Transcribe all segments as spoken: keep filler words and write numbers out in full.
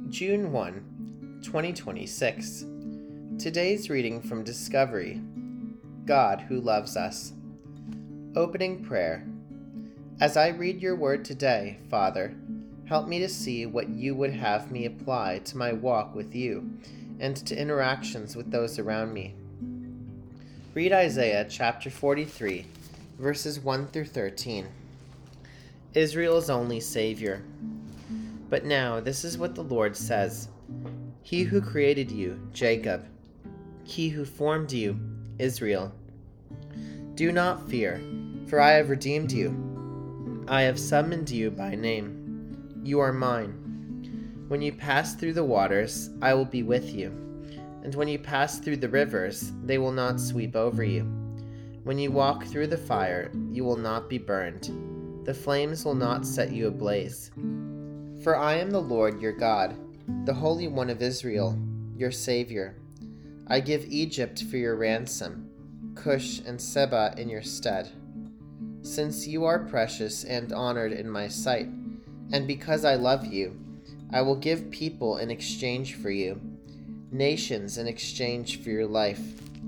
June first, twenty twenty-six. Today's reading from Discovery, God Who Loves Us. Opening Prayer. As I read your word today, Father, help me to see what you would have me apply to my walk with you and to interactions with those around me. Read Isaiah chapter forty-three, verses one through thirteen. Israel's only Savior. But now this is what the Lord says. He who created you, Jacob, he who formed you, Israel. Do not fear, for I have redeemed you. I have summoned you by name. You are mine. When you pass through the waters, I will be with you. And when you pass through the rivers, they will not sweep over you. When you walk through the fire, you will not be burned. The flames will not set you ablaze. For I am the Lord your God, the Holy One of Israel, your Savior. I give Egypt for your ransom, Cush and Seba in your stead. Since you are precious and honored in my sight, and because I love you, I will give people in exchange for you, nations in exchange for your life.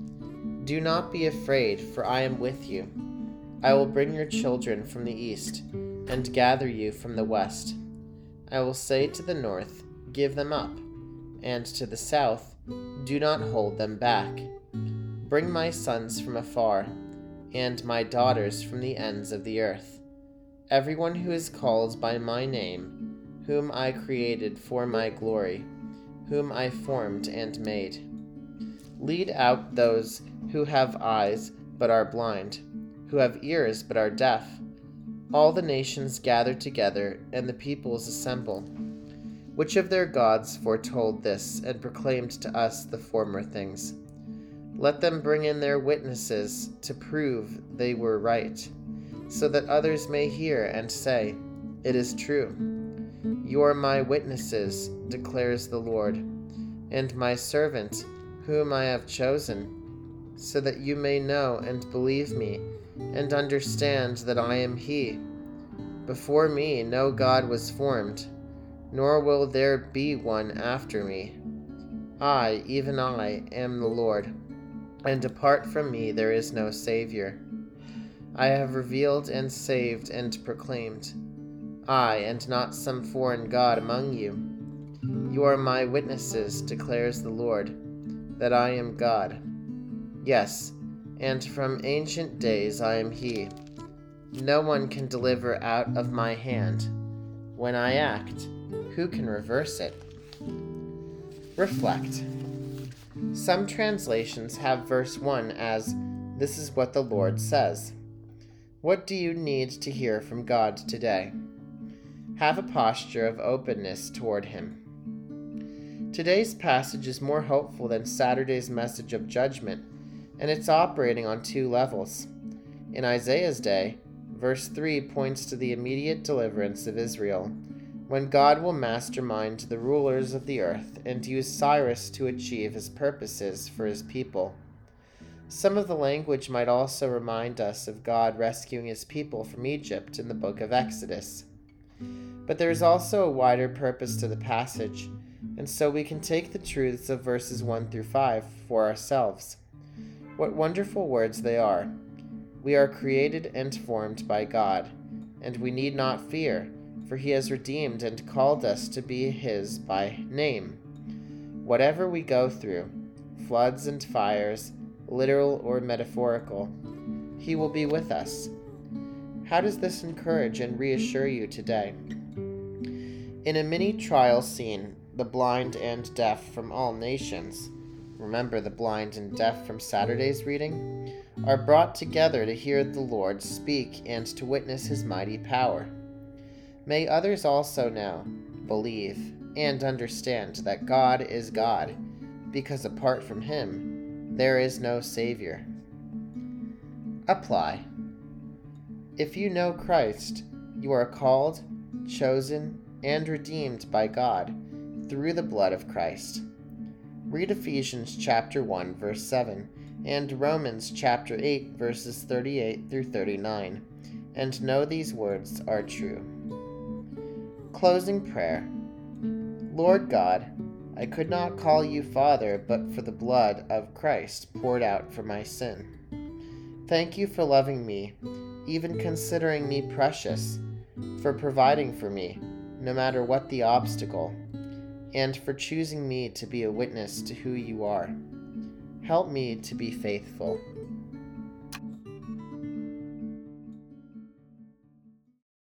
Do not be afraid, for I am with you. I will bring your children from the east, and gather you from the west. I will say to the north, give them up, and to the south, do not hold them back. Bring my sons from afar, and my daughters from the ends of the earth. Everyone who is called by my name, whom I created for my glory, whom I formed and made. Lead out those who have eyes but are blind, who have ears but are deaf. All the nations gather together, and the peoples assemble. Which of their gods foretold this, and proclaimed to us the former things? Let them bring in their witnesses to prove they were right, so that others may hear and say, it is true. You are my witnesses, declares the Lord, and my servant, whom I have chosen, so that you may know and believe me, and understand that I am He. Before me no God was formed, nor will there be one after me. I, even I, am the Lord, and apart from me there is no Savior. I have revealed and saved and proclaimed, I, and not some foreign god among you. You are my witnesses, declares the Lord, that I am God. Yes, and from ancient days I am He. No one can deliver out of my hand. When I act, who can reverse it? Reflect. Some translations have verse one as, this is what the Lord says. What do you need to hear from God today? Have a posture of openness toward Him. Today's passage is more hopeful than Saturday's message of judgment, and it's operating on two levels. In Isaiah's day, verse three points to the immediate deliverance of Israel, when God will mastermind the rulers of the earth and use Cyrus to achieve his purposes for his people. Some of the language might also remind us of God rescuing his people from Egypt in the book of Exodus. But there is also a wider purpose to the passage, and so we can take the truths of verses one through five for ourselves. What wonderful words they are. We are created and formed by God, and we need not fear, for He has redeemed and called us to be His by name. Whatever we go through, floods and fires, literal or metaphorical, He will be with us. How does this encourage and reassure you today? In a mini trial scene, the blind and deaf from all nations, remember the blind and deaf from Saturday's reading, are brought together to hear the Lord speak and to witness His mighty power. May others also now believe and understand that God is God, because apart from Him, there is no Savior. Apply. If you know Christ, you are called, chosen, and redeemed by God through the blood of Christ. Read Ephesians chapter one, verse seven, and Romans chapter eight, verses thirty-eight through thirty-nine, and know these words are true. Closing prayer. Lord God, I could not call you Father but for the blood of Christ poured out for my sin. Thank you for loving me, even considering me precious, for providing for me, no matter what the obstacle, and for choosing me to be a witness to who you are. Help me to be faithful.